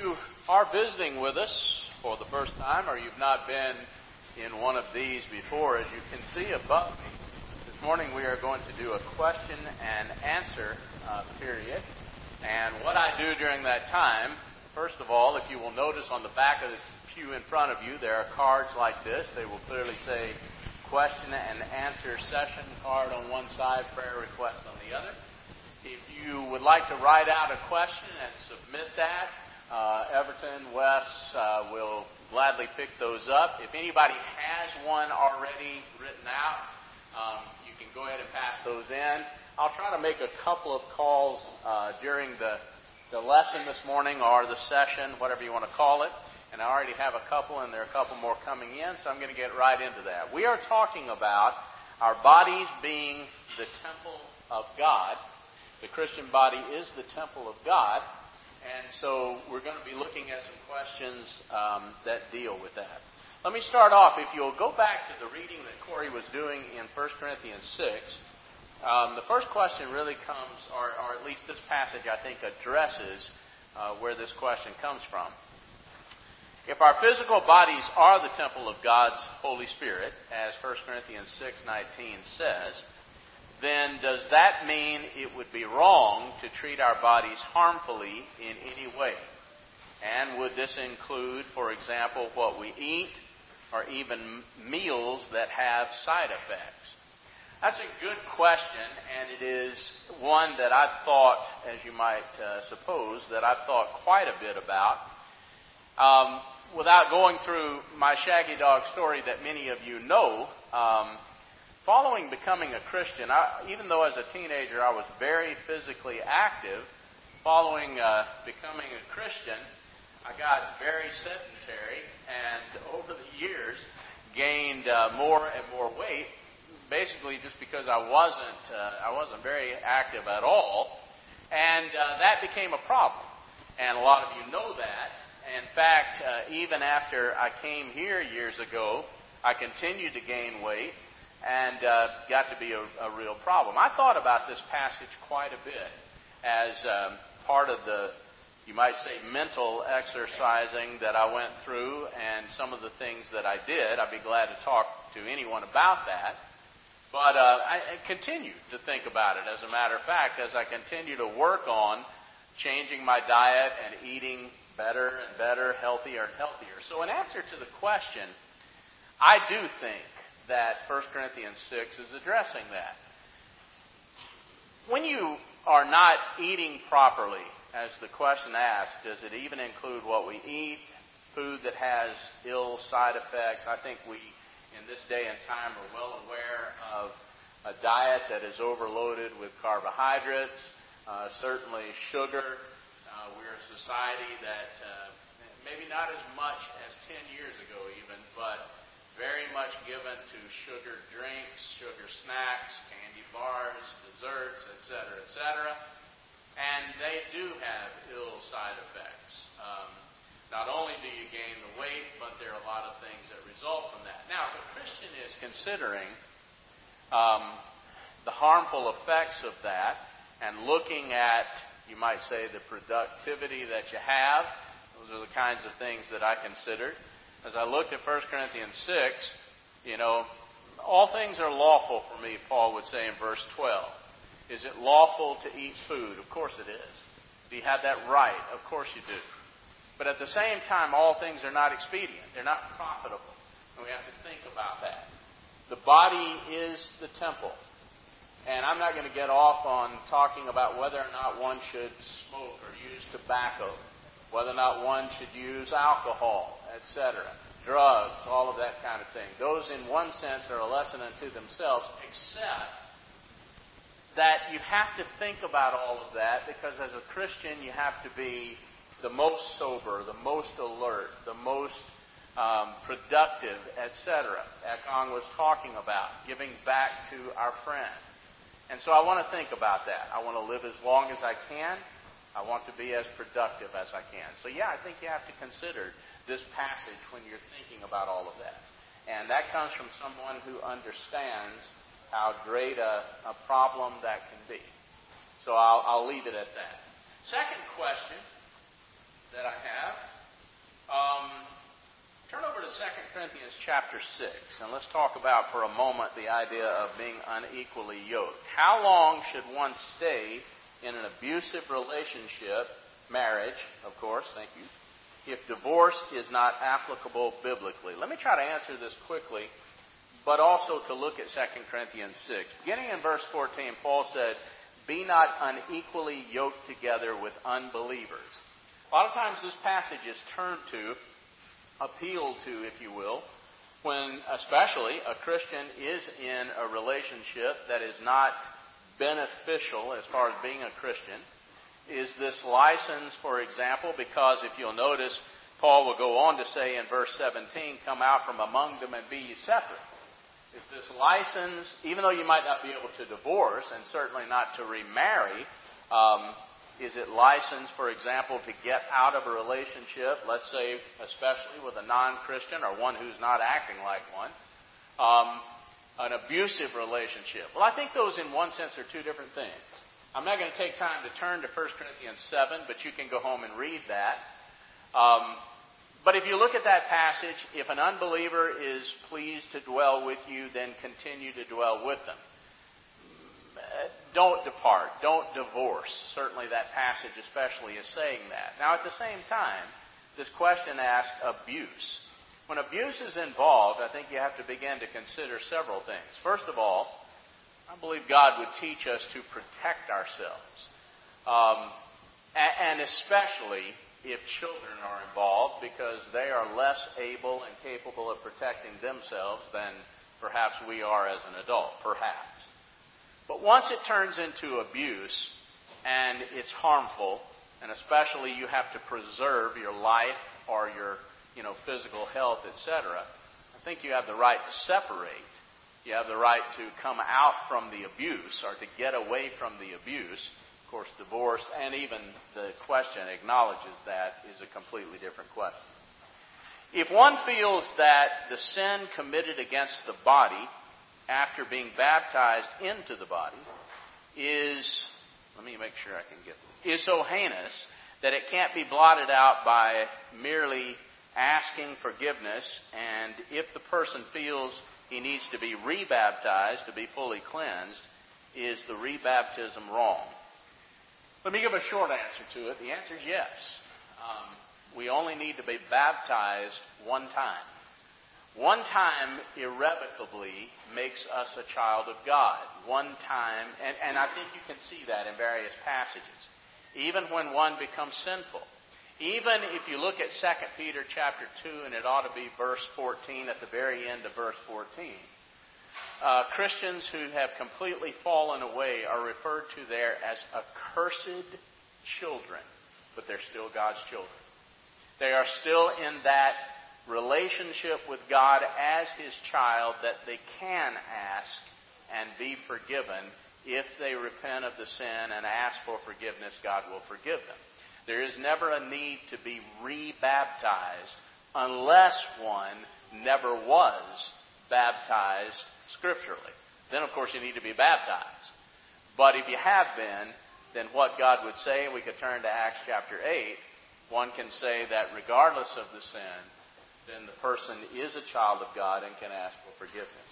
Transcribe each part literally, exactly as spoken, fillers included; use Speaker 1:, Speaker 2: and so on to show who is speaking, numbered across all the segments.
Speaker 1: you are visiting with us for the first time, or you've not been in one of these before, as you can see above me, this morning we are going to do a question and answer uh, period. And what I do during that time, first of all, if you will notice on the back of the pew in front of you, there are cards like this. They will clearly say question and answer session card on one side, prayer request on the other. If you would like to write out a question and submit that, uh, Everton, Wes uh, will gladly pick those up. If anybody has one already written out, um, you can go ahead and pass those in. I'll try to make a couple of calls uh, during the, the lesson this morning or the session, whatever you want to call it. And I already have a couple, and there are a couple more coming in, so I'm going to get right into that. We are talking about our bodies being the temple of God. The Christian body is the temple of God. And so we're going to be looking at some questions um, that deal with that. Let me start off. If you'll go back to the reading that Corey was doing in First Corinthians six, um, the first question really comes, or, or at least this passage I think addresses uh, where this question comes from. If our physical bodies are the temple of God's Holy Spirit, as First Corinthians six nineteen says, then does that mean it would be wrong to treat our bodies harmfully in any way? And would this include, for example, what we eat or even meals that have side effects? That's a good question, and it is one that I've thought, as you might uh, suppose, that I've thought quite a bit about. Um, without going through my Shaggy Dog story that many of you know, um, following becoming a Christian, I, even though as a teenager I was very physically active, following uh, becoming a Christian, I got very sedentary and over the years gained uh, more and more weight, basically just because I wasn't uh, I wasn't very active at all, and uh, that became a problem. And a lot of you know that. In fact, uh, even after I came here years ago, I continued to gain weight and uh, got to be a, a real problem. I thought about this passage quite a bit as um, part of the, you might say, mental exercising that I went through and some of the things that I did. I'd be glad to talk to anyone about that. But uh, I, I continued to think about it. As a matter of fact, as I continue to work on changing my diet and eating better and better, healthier and healthier. So in answer to the question, I do think that First Corinthians six is addressing that. When you are not eating properly, as the question asks, does it even include what we eat, food that has ill side effects? I think we, in this day and time, are well aware of a diet that is overloaded with carbohydrates, uh, certainly sugar. Uh, we're a society that uh, maybe not as much as ten years ago even, but very much given to sugar drinks, sugar snacks, candy bars, desserts, et cetera, et cetera. And they do have ill side effects. Um, not only do you gain the weight, but there are a lot of things that result from that. Now, if a Christian is considering um, the harmful effects of that and looking at, you might say, the productivity that you have, those are the kinds of things that I considered. As I looked at First Corinthians six, you know, all things are lawful for me, Paul would say in verse twelve. Is it lawful to eat food? Of course it is. Do you have that right? Of course you do. But at the same time, all things are not expedient. They're not profitable. And we have to think about that. The body is the temple. And I'm not going to get off on talking about whether or not one should smoke or use tobacco, whether or not one should use alcohol, et cetera, drugs, all of that kind of thing. Those, in one sense, are a lesson unto themselves, except that you have to think about all of that because as a Christian, you have to be the most sober, the most alert, the most um, productive, et cetera. Ekong was talking about giving back to our friend. And so I want to think about that. I want to live as long as I can. I want to be as productive as I can. So yeah, I think you have to consider this passage when you're thinking about all of that. And that comes from someone who understands how great a, a problem that can be. So I'll, I'll leave it at that. Second question that I have Second Corinthians chapter six, and let's talk about for a moment the idea of being unequally yoked. How long should one stay in an abusive relationship, marriage, of course, thank you, if divorce is not applicable biblically? Let me try to answer this quickly, but also to look at Second Corinthians six. Beginning in verse fourteen, Paul said, "Be not unequally yoked together with unbelievers." A lot of times this passage is turned to, appealed to, if you will, when especially a Christian is in a relationship that is not beneficial as far as being a Christian. Is this license, for example, because if you'll notice, Paul will go on to say in verse seventeen, "Come out from among them and be ye separate." Is this license, even though you might not be able to divorce and certainly not to remarry, um, is it license, for example, to get out of a relationship, let's say especially with a non-Christian or one who's not acting like one, um, an abusive relationship? Well, I think those in one sense are two different things. I'm not going to take time to turn to First Corinthians seven, but you can go home and read that. Um, but if you look at that passage, if an unbeliever is pleased to dwell with you, then continue to dwell with them. Don't depart. Don't divorce. Certainly that passage especially is saying that. Now at the same time, this question asks abuse. When abuse is involved, I think you have to begin to consider several things. First of all, I believe God would teach us to protect ourselves. Um, and especially if children are involved, because they are less able and capable of protecting themselves than perhaps we are as an adult, perhaps. But once it turns into abuse and it's harmful, and especially you have to preserve your life or your, you know, physical health, et cetera, I think you have the right to separate. You have the right to come out from the abuse or to get away from the abuse. Of course, divorce and even the question acknowledges that is a completely different question. If one feels that the sin committed against the body after being baptized into the body is, let me make sure I can get this, is so heinous that it can't be blotted out by merely asking forgiveness, and if the person feels he needs to be rebaptized to be fully cleansed, is the rebaptism wrong? Let me give a short answer to it. The answer is yes. Um, we only need to be baptized one time. One time irrevocably makes us a child of God. One time, and, and I think you can see that in various passages. Even when one becomes sinful. Even if you look at Second Peter chapter two, and it ought to be verse fourteen, at the very end of verse fourteen, uh, Christians who have completely fallen away are referred to there as accursed children, but they're still God's children. They are still in that relationship with God as His child that they can ask and be forgiven. If they repent of the sin and ask for forgiveness, God will forgive them. There is never a need to be rebaptized unless one never was baptized scripturally. Then, of course, you need to be baptized. But if you have been, then what God would say, and we could turn to Acts chapter eight, one can say that regardless of the sin, then the person is a child of God and can ask for forgiveness.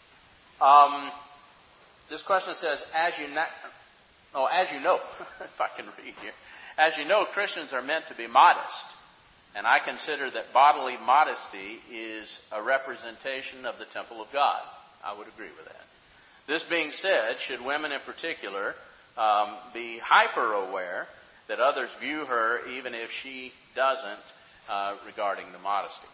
Speaker 1: Um, this question says, as you, na- oh, as you know, if I can read here, as you know, Christians are meant to be modest. And I consider that bodily modesty is a representation of the temple of God. I would agree with that. This being said, should women in particular um, be hyper-aware that others view her even if she doesn't uh, regarding the modesty?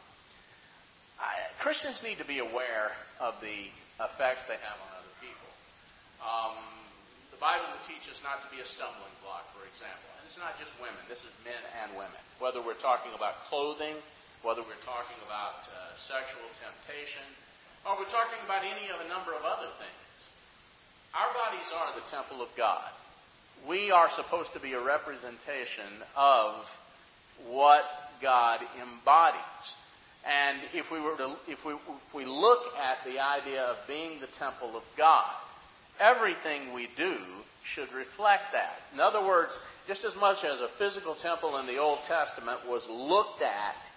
Speaker 1: I, Christians need to be aware of the effects they have on other people. Um, the Bible would teach us not to be a stumbling block, for example. And it's not just women. This is men and women. Whether we're talking about clothing, whether we're talking about uh, sexual temptation, or we're talking about any of a number of other things. Our bodies are the temple of God. We are supposed to be a representation of what God embodies. And if we were to, if we if we look at the idea of being the temple of God, everything we do should reflect that. In other words, just as much as a physical temple in the Old Testament was looked at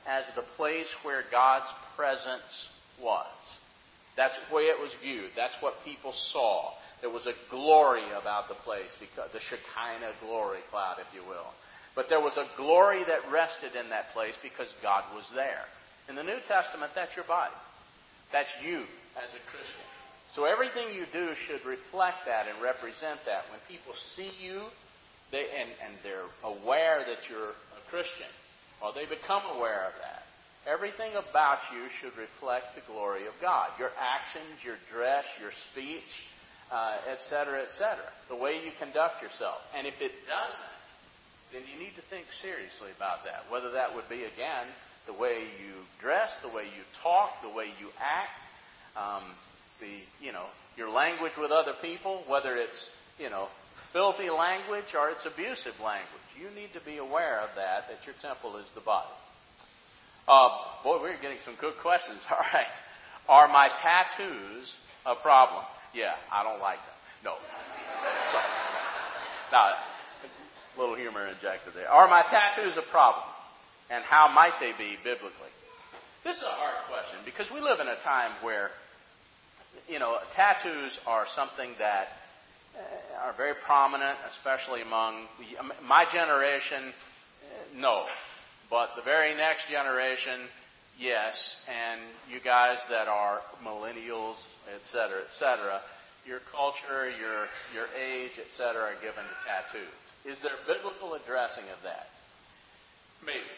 Speaker 1: as the place where God's presence was. That's the way it was viewed. That's what people saw. There was a glory about the place, because the Shekinah glory cloud, if you will. But there was a glory that rested in that place because God was there. In the New Testament, that's your body. That's you as a Christian. So everything you do should reflect that and represent that. When people see you they, and, and they're aware that you're a Christian, or they become aware of that, everything about you should reflect the glory of God. Your actions, your dress, your speech, uh, et cetera, et cetera. The way you conduct yourself. And if it doesn't, then you need to think seriously about that. Whether that would be, again, the way you dress, the way you talk, the way you act, um, the, you know, your language with other people, whether it's, you know, filthy language or it's abusive language. You need to be aware of that, that your temple is the body. Uh, boy, we're getting some good questions. All right. Are my tattoos a problem? Yeah, I don't like them. No. So, now, a little humor injected there. Are my tattoos a problem? And how might they be biblically? This is a hard question because we live in a time where, you know, tattoos are something that are very prominent, especially among my generation. No. But the very next generation, yes. And you guys that are millennials, et cetera, et cetera, your culture, your your age, et cetera, are given to tattoos. Is there biblical addressing of that? Maybe.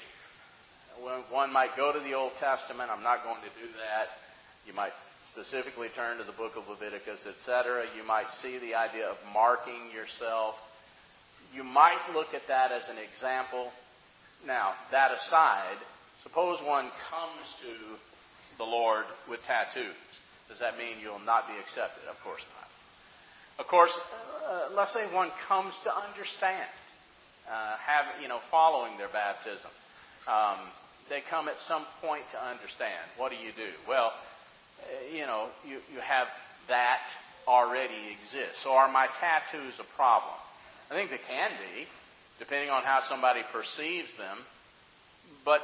Speaker 1: One might go to the Old Testament. I'm not going to do that. You might specifically turn to the book of Leviticus, et cetera. You might see the idea of marking yourself. You might look at that as an example. Now, that aside, suppose one comes to the Lord with tattoos. Does that mean you'll not be accepted? Of course not. Of course, uh, let's say one comes to understand, uh, have you know, following their baptism. Um, they come at some point to understand. What do you do? Well, uh, you know, you, you have that already exists. So are my tattoos a problem? I think they can be, depending on how somebody perceives them. But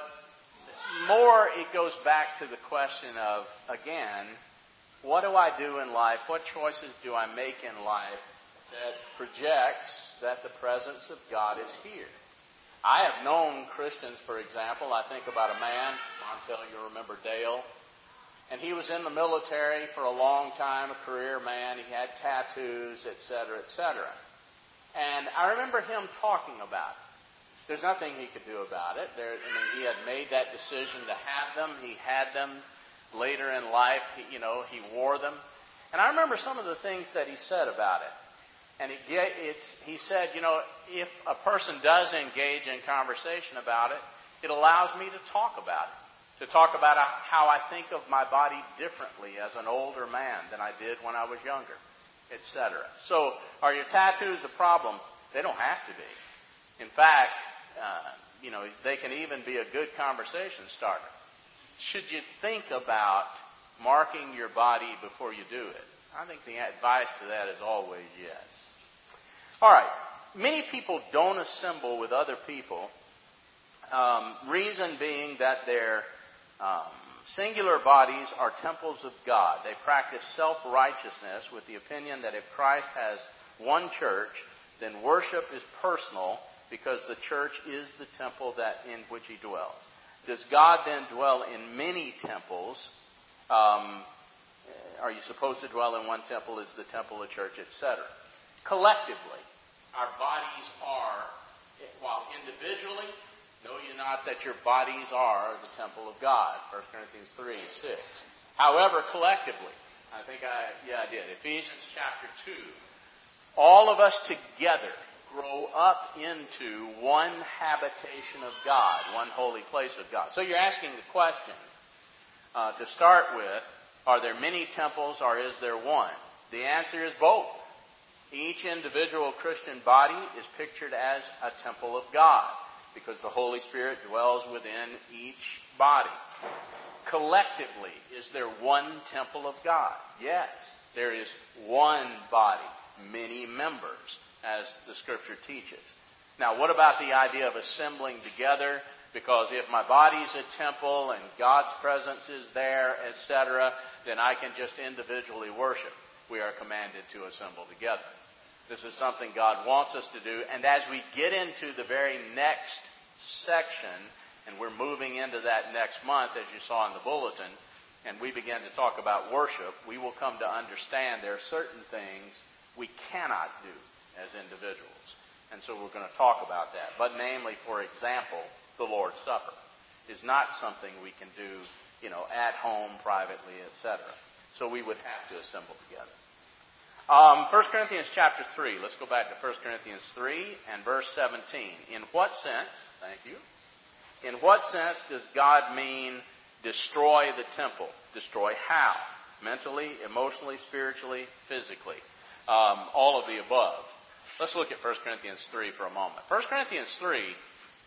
Speaker 1: more, it goes back to the question of, again, what do I do in life? What choices do I make in life that projects that the presence of God is here? I have known Christians, for example. I think about a man, Montel, you'll remember Dale. And he was in the military for a long time, a career man. He had tattoos, et cetera, et cetera. And I remember him talking about it. There's nothing he could do about it. There, I mean, he had made that decision to have them. He had them later in life. He, you know, he wore them. And I remember some of the things that he said about it. And it, it's, he said, you know, if a person does engage in conversation about it, it allows me to talk about it. To talk about how I think of my body differently as an older man than I did when I was younger, et cetera. So, are your tattoos a problem? They don't have to be. In fact, uh, you know, they can even be a good conversation starter. Should you think about marking your body before you do it? I think the advice to that is always yes. All right. Many people don't assemble with other people. Um, reason being that their um, singular bodies are temples of God. They practice self-righteousness with the opinion that if Christ has one church, then worship is personal because the church is the temple that in which he dwells. Does God then dwell in many temples? Um, are you supposed to dwell in one temple? Is the temple a church, et cetera? Collectively, our bodies are, while individually, know you not that your bodies are the temple of God. First Corinthians three, six. However, collectively, I think I, yeah, I did. Ephesians chapter two. All of us together grow up into one habitation of God, one holy place of God. So you're asking the question, uh, to start with, are there many temples or is there one? The answer is both. Each individual Christian body is pictured as a temple of God because the Holy Spirit dwells within each body. Collectively, is there one temple of God? Yes. There is one body, many members, as the Scripture teaches. Now, what about the idea of assembling together? Because if my body's a temple and God's presence is there, et cetera, then I can just individually worship. We are commanded to assemble together. This is something God wants us to do. And as we get into the very next section, and we're moving into that next month, as you saw in the bulletin, and we begin to talk about worship, we will come to understand there are certain things we cannot do as individuals. And so we're going to talk about that. But namely, for example, the Lord's Supper is not something we can do, you know, at home, privately, et cetera. So we would have to assemble together. Um, First Corinthians chapter three. Let's go back to First Corinthians three and verse seventeen. In what sense, thank you, in what sense does God mean destroy the temple? Destroy how? Mentally, emotionally, spiritually, physically. Um, all of the above. Let's look at First Corinthians three for a moment. First Corinthians three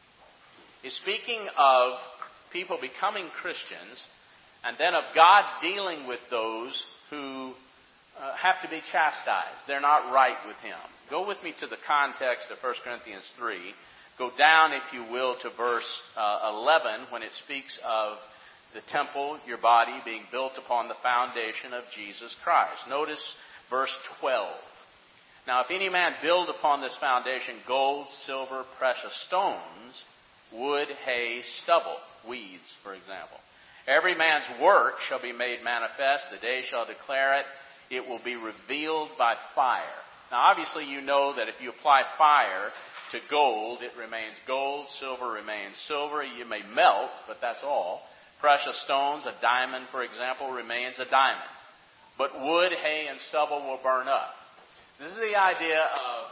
Speaker 1: is speaking of people becoming Christians and then of God dealing with those who uh, have to be chastised. They're not right with Him. Go with me to the context of First Corinthians three. Go down, if you will, to verse uh, eleven when it speaks of the temple, your body, being built upon the foundation of Jesus Christ. Notice verse twelve. Now, if any man build upon this foundation gold, silver, precious stones, wood, hay, stubble, weeds, for example. Every man's work shall be made manifest. The day shall declare it. It will be revealed by fire. Now, obviously, you know that if you apply fire to gold, it remains gold. Silver remains silver. You may melt, but that's all. Precious stones, a diamond, for example, remains a diamond. But wood, hay, and stubble will burn up. This is the idea of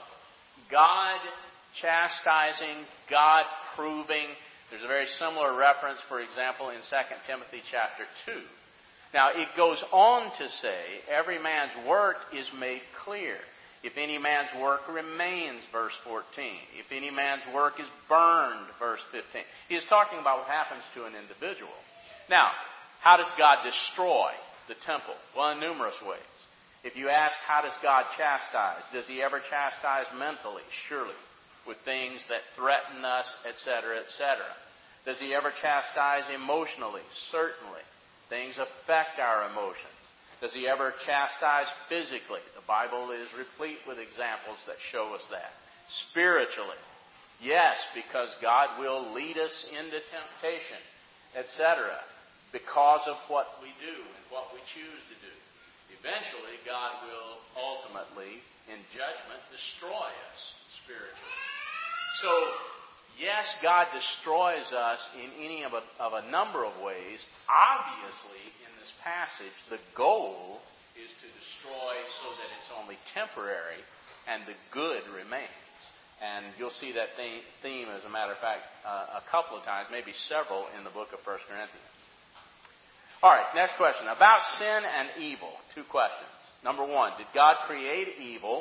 Speaker 1: God chastising, God proving. There's a very similar reference, for example, in Second Timothy chapter two. Now, it goes on to say, every man's work is made clear. If any man's work remains, verse fourteen. If any man's work is burned, verse fifteen. He is talking about what happens to an individual. Now, how does God destroy the temple? Well, in numerous ways. If you ask, how does God chastise? Does He ever chastise mentally? Surely. With things that threaten us, et cetera, et cetera. Does He ever chastise emotionally? Certainly. Things affect our emotions. Does He ever chastise physically? The Bible is replete with examples that show us that. Spiritually. Yes, because God will lead us into temptation, et cetera, because of what we do and what we choose to do. Eventually, God will ultimately, in judgment, destroy us spiritually. So, yes, God destroys us in any of a, of a number of ways. Obviously, in this passage, the goal is to destroy so that it's only temporary and the good remains. And you'll see that theme, as a matter of fact, uh, a couple of times, maybe several, in the book of First Corinthians. All right, next question. About sin and evil. Two questions. Number one, did God create evil?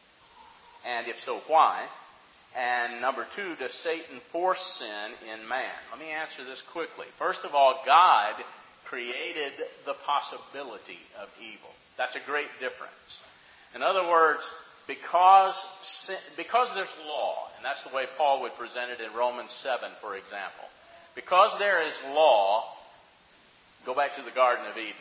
Speaker 1: And if so, why? And number two, does Satan force sin in man? Let me answer this quickly. First of all, God created the possibility of evil. That's a great difference. In other words, because sin, because there's law, and that's the way Paul would present it in Romans seven, for example. Because there is law, go back to the Garden of Eden.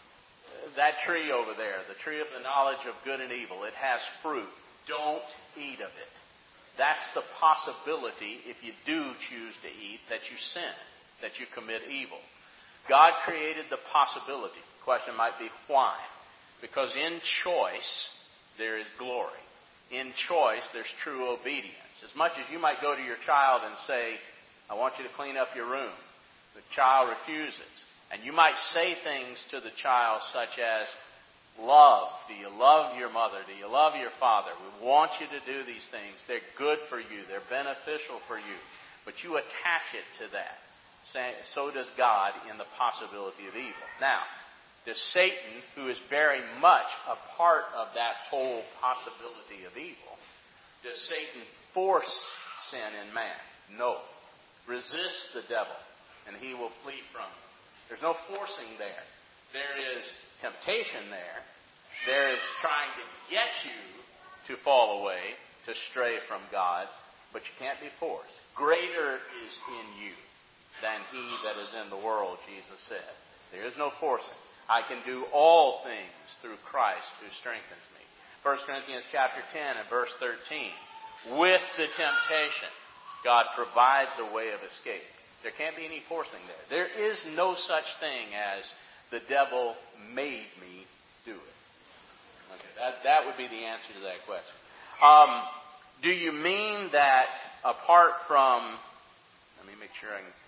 Speaker 1: That tree over there, the tree of the knowledge of good and evil, it has fruit. Don't eat of it. That's the possibility, if you do choose to eat, that you sin, that you commit evil. God created the possibility. The question might be, why? Because in choice, there is glory. In choice, there's true obedience. As much as you might go to your child and say, I want you to clean up your room. The child refuses. And you might say things to the child such as, love. Do you love your mother? Do you love your father? We want you to do these things. They're good for you. They're beneficial for you. But you attach it to that. So does God in the possibility of evil. Now, does Satan, who is very much a part of that whole possibility of evil, does Satan force sin in man? No. Resist the devil, and he will flee from you. There's no forcing there. There is temptation there. There is trying to get you to fall away, to stray from God. but you can't be forced. Greater is in you than he that is in the world, Jesus said. There is no forcing. I can do all things through Christ who strengthens me. First Corinthians chapter ten and verse thirteen. With the temptation, God provides a way of escape. There can't be any forcing there. There is no such thing as the devil made me do it. Okay, that, that would be the answer to that question. Um, do you mean that apart from, let me make sure I can,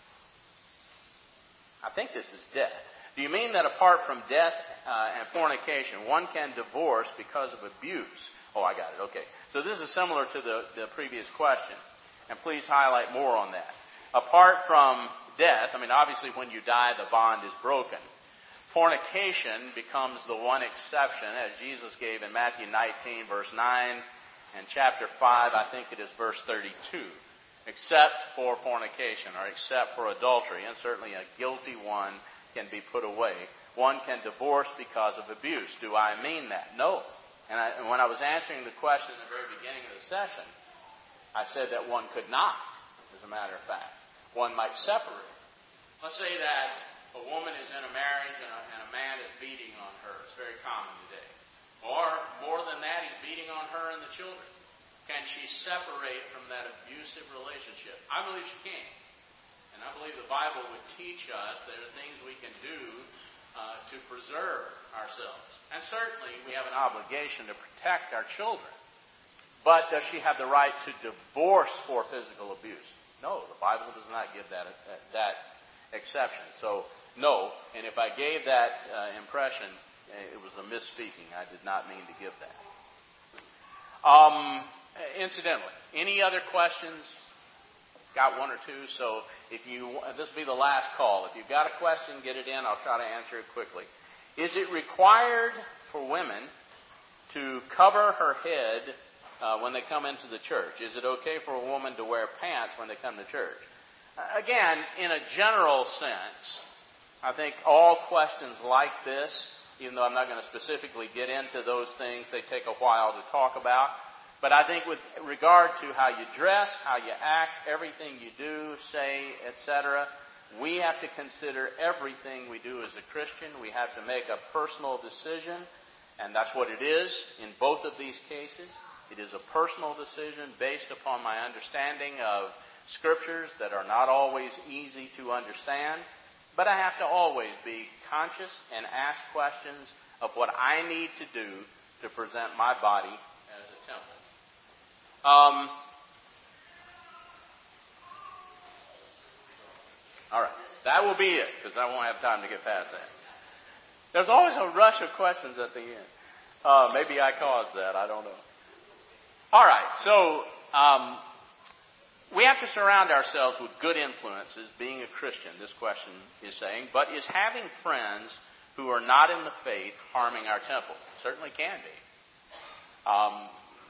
Speaker 1: I think this is death. Do you mean that apart from death uh, and fornication, one can divorce because of abuse? Oh, I got it. Okay. So this is similar to the, the previous question. And please highlight more on that. Apart from death, I mean, obviously when you die, the bond is broken. Fornication becomes the one exception, as Jesus gave in Matthew nineteen, verse nine, and chapter five, I think it is verse thirty-two. Except for fornication, or except for adultery, and certainly a guilty one can be put away. One can divorce because of abuse. Do I mean that? No. And, I, and when I was answering the question at the very beginning of the session, I said that one could not, as a matter of fact. One might separate. Let's say that a woman is in a marriage and a, and a man is beating on her. It's very common today. Or, more than that, he's beating on her and the children. Can she separate from that abusive relationship? I believe she can. And I believe the Bible would teach us there are things we can do uh, to preserve ourselves. And certainly we have an obligation to protect our children. But does she have the right to divorce for physical abuse? No, the Bible does not give that that, that exception. So, no. And if I gave that uh, impression, it was a misspeaking. I did not mean to give that. Um, incidentally, any other questions? Got one or two, so if you, this will be the last call. If you've got a question, get it in. I'll try to answer it quickly. Is it required for women to cover her head uh, when they come into the church? Is it okay for a woman to wear pants when they come to church? Uh, again, in a general sense, I think all questions like this, even though I'm not going to specifically get into those things, they take a while to talk about. But I think with regard to how you dress, how you act, everything you do, say, et cetera, we have to consider everything we do as a Christian. We have to make a personal decision, and that's what it is in both of these cases. It is a personal decision based upon my understanding of Scriptures that are not always easy to understand. But I have to always be conscious and ask questions of what I need to do to present my body as a temple. Um, all right. That will be it, because I won't have time to get past that. There's always a rush of questions at the end. Uh, maybe I caused that. I don't know. All right. So um, we have to surround ourselves with good influences, being a Christian, this question is saying. But is having friends who are not in the faith harming our temple? Certainly can be. Um,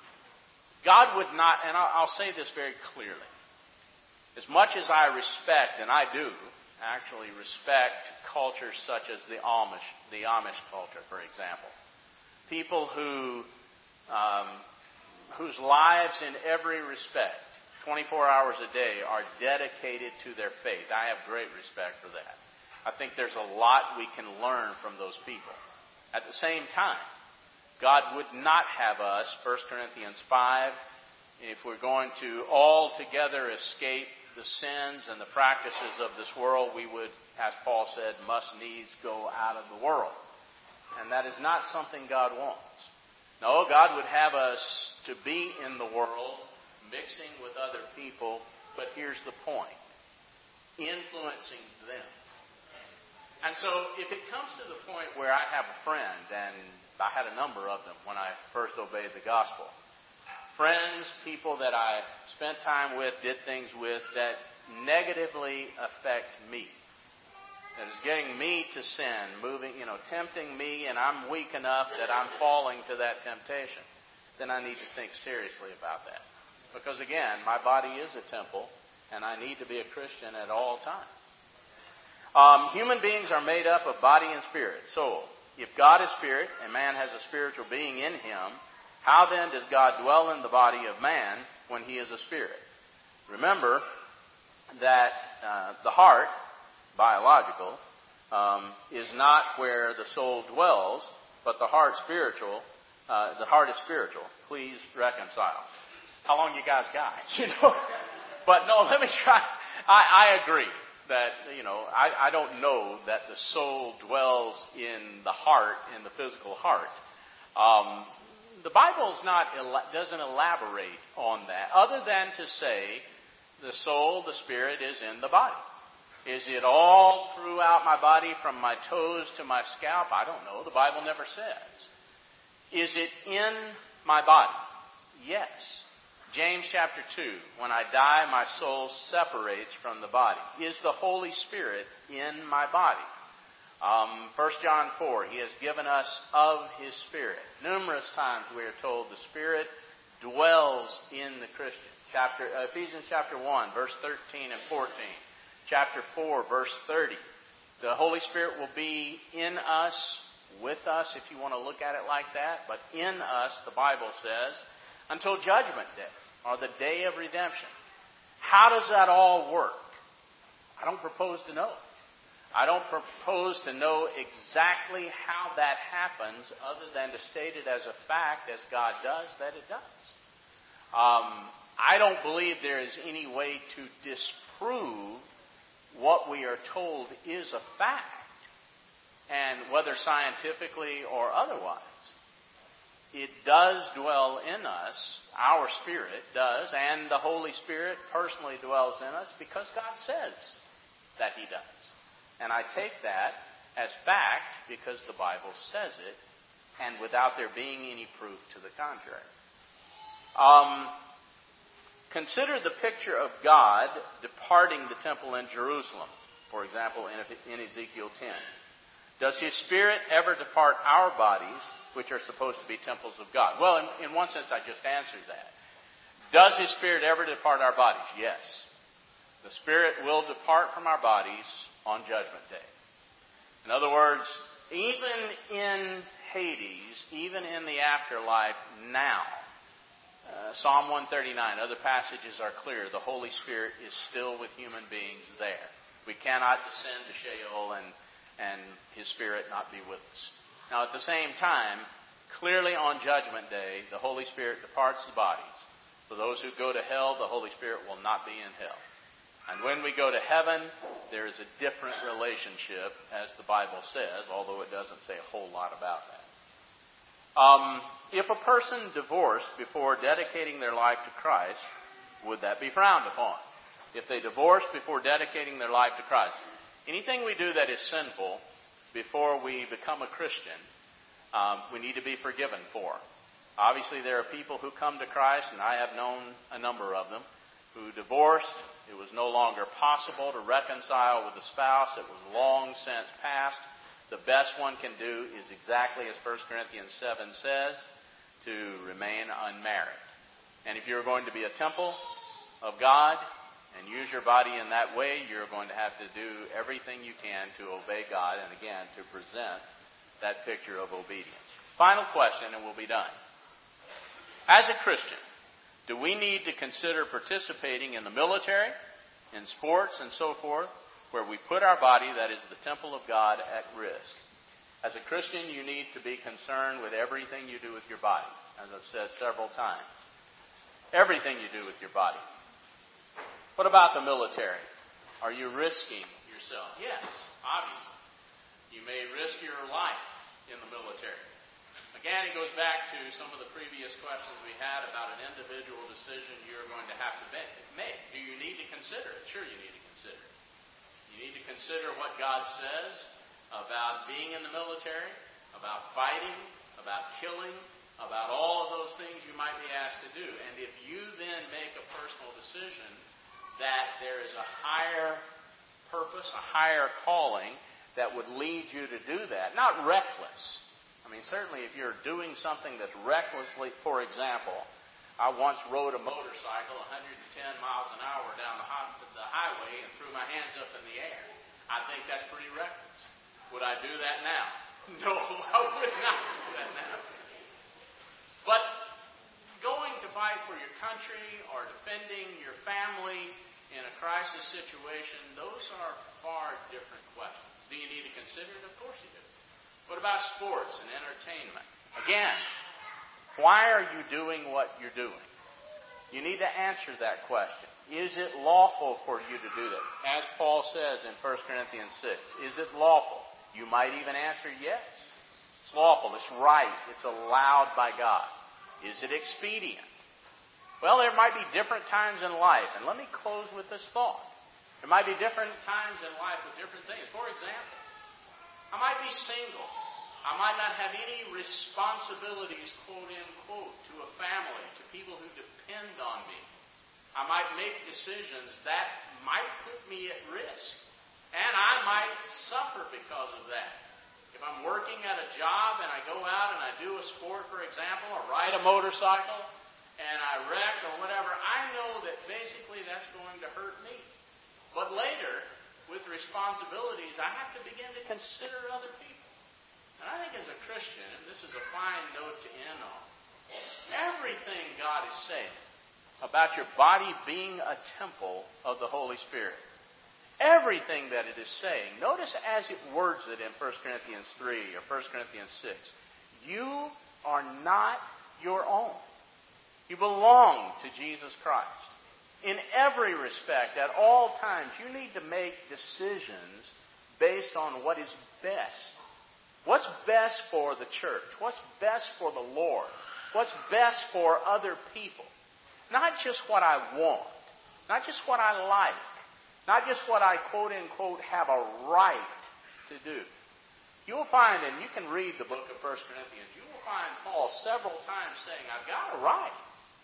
Speaker 1: God would not, and I'll say this very clearly, as much as I respect, and I do actually respect cultures such as the Amish, the Amish culture, for example, people who, um, whose lives in every respect, twenty-four hours a day, are dedicated to their faith. I have great respect for that. I think there's a lot we can learn from those people. At the same time, God would not have us, First Corinthians five, if we're going to altogether escape the sins and the practices of this world, we would, as Paul said, must needs go out of the world. And that is not something God wants. No, God would have us to be in the world, mixing with other people, but here's the point: influencing them. And so if it comes to the point where I have a friend, and I had a number of them when I first obeyed the gospel. Friends, people that I spent time with, did things with, that negatively affect me. That is getting me to sin, moving, you know, tempting me, and I'm weak enough that I'm falling to that temptation. Then I need to think seriously about that. Because again, my body is a temple, and I need to be a Christian at all times. Um, human beings are made up of body and spirit, soul. If God is spirit, and man has a spiritual being in him, how then does God dwell in the body of man when he is a spirit? Remember that uh, the heart, biological, um, is not where the soul dwells, but the heart spiritual. Uh, the heart is spiritual. Please reconcile. How long you guys got? You know, but no. Let me try. I, I agree that you know I, I don't know that the soul dwells in the heart, in the physical heart. Um, the Bible's not doesn't elaborate on that, other than to say the soul, the spirit, is in the body. Is it all throughout my body from my toes to my scalp? I don't know. The Bible never says. Is it in my body? Yes. James chapter two, when I die, my soul separates from the body. Is the Holy Spirit in my body? Um, First John four, He has given us of His Spirit. Numerous times we are told the Spirit dwells in the Christian. Chapter, uh, Ephesians chapter one, verse thirteen and fourteen. Chapter four, verse thirty. The Holy Spirit will be in us, with us, if you want to look at it like that. But in us, the Bible says, until judgment day, or the day of redemption. How does that all work? I don't propose to know. I don't propose to know exactly how that happens, other than to state it as a fact, as God does, that it does. Um, I don't believe there is any way to disprove what we are told is a fact, and whether scientifically or otherwise. It does dwell in us, our spirit does, and the Holy Spirit personally dwells in us because God says that He does. And I take that as fact because the Bible says it, and without there being any proof to the contrary. Um, consider the picture of God departing the temple in Jerusalem, for example, in, in Ezekiel ten. Does His Spirit ever depart our bodies, which are supposed to be temples of God? Well, in, in one sense, I just answered that. Does His Spirit ever depart our bodies? Yes. The Spirit will depart from our bodies on Judgment Day. In other words, even in Hades, even in the afterlife now, uh, Psalm one thirty-nine, other passages are clear. The Holy Spirit is still with human beings there. We cannot descend to Sheol and, and His Spirit not be with us. Now, at the same time, clearly on Judgment Day, the Holy Spirit departs the bodies. For those who go to hell, the Holy Spirit will not be in hell. And when we go to heaven, there is a different relationship, as the Bible says, although it doesn't say a whole lot about that. Um, if a person divorced before dedicating their life to Christ, would that be frowned upon? If they divorced before dedicating their life to Christ, anything we do that is sinful before we become a Christian, um, we need to be forgiven for. Obviously, there are people who come to Christ, and I have known a number of them, who divorced. It was no longer possible to reconcile with a spouse. It was long since past. The best one can do is exactly as First Corinthians seven says, to remain unmarried. And if you're going to be a temple of God and use your body in that way, you're going to have to do everything you can to obey God, and again, to present that picture of obedience. Final question, and we'll be done. As a Christian, do we need to consider participating in the military, in sports, and so forth, where we put our body, that is the temple of God, at risk? As a Christian, you need to be concerned with everything you do with your body, as I've said several times. Everything you do with your body. What about the military? Are you risking yourself? Yes, obviously. You may risk your life in the military. Again, it goes back to some of the previous questions we had about an individual decision you're going to have to make. Do you need to consider it? Sure, you need to consider it. You need to consider what God says about being in the military, about fighting, about killing, about all of those things you might be asked to do. And if you then make a personal decision that there is a higher purpose, a higher calling that would lead you to do that, not reckless. I mean, certainly if you're doing something that's recklessly, for example, I once rode a motorcycle one hundred ten miles an hour down the, high, the highway and threw my hands up in the air. I think that's pretty reckless. Would I do that now? No, I would not do that now. But going to fight for your country or defending your family in a crisis situation, those are far different questions. Do you need to consider it? Of course you do. What about sports and entertainment? Again, why are you doing what you're doing? You need to answer that question. Is it lawful for you to do that? As Paul says in First Corinthians six, is it lawful? You might even answer yes. It's lawful. It's right. It's allowed by God. Is it expedient? Well, there might be different times in life. And let me close with this thought. There might be different times in life with different things. For example, I might be single. I might not have any responsibilities, quote, unquote, to a family, to people who depend on me. I might make decisions that might put me at risk. And I might suffer because of that. If I'm working at a job and I go out and I do a sport, for example, or ride a motorcycle, and I wreck or whatever, I know that basically that's going to hurt me. But later, with responsibilities, I have to begin to consider other people. And I think as a Christian, and this is a fine note to end on, everything God is saying about your body being a temple of the Holy Spirit, everything that it is saying, notice as it words it in First Corinthians three or First Corinthians six, you are not your own. You belong to Jesus Christ. In every respect, at all times, you need to make decisions based on what is best. What's best for the church? What's best for the Lord? What's best for other people? Not just what I want. Not just what I like. Not just what I, quote, unquote, have a right to do. You will find, and you can read the book of First Corinthians, you will find Paul several times saying, I've got a right.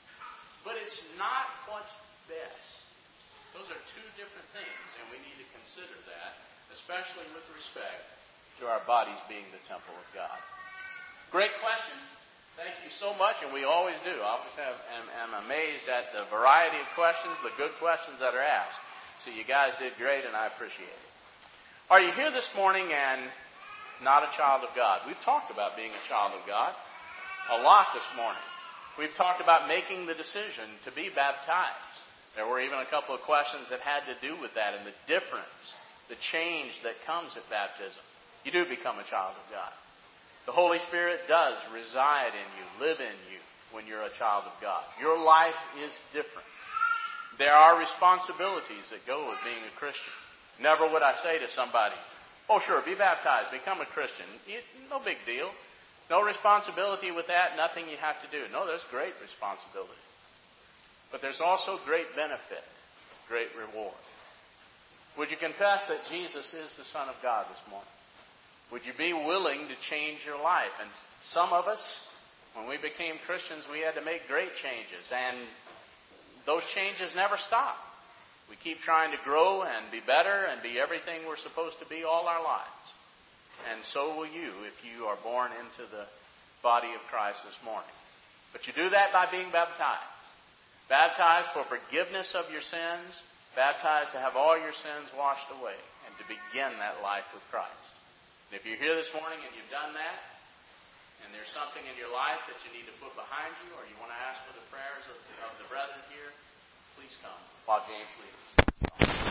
Speaker 1: But it's not what's best. Those are two different things, and we need to consider that, especially with respect to our bodies being the temple of God. Great questions. Thank you so much, and we always do. I always have, am, am amazed at the variety of questions, the good questions that are asked. So you guys did great, and I appreciate it. Are you here this morning and not a child of God? We've talked about being a child of God a lot this morning. We've talked about making the decision to be baptized. There were even a couple of questions that had to do with that and the difference, the change that comes at baptism. You do become a child of God. The Holy Spirit does reside in you, live in you when you're a child of God. Your life is different. There are responsibilities that go with being a Christian. Never would I say to somebody, oh sure, be baptized, become a Christian. It, no big deal. No responsibility with that, nothing you have to do. No, there's great responsibility. But there's also great benefit, great reward. Would you confess that Jesus is the Son of God this morning? Would you be willing to change your life? And some of us, when we became Christians, we had to make great changes. And those changes never stop. We keep trying to grow and be better and be everything we're supposed to be all our lives. And so will you if you are born into the body of Christ this morning. But you do that by being baptized. Baptized for forgiveness of your sins. Baptized to have all your sins washed away and to begin that life with Christ. And if you're here this morning and you've done that, and there's something in your life that you need to put behind you, or you want to ask for the prayers of, of the brethren here, please come while James leads us.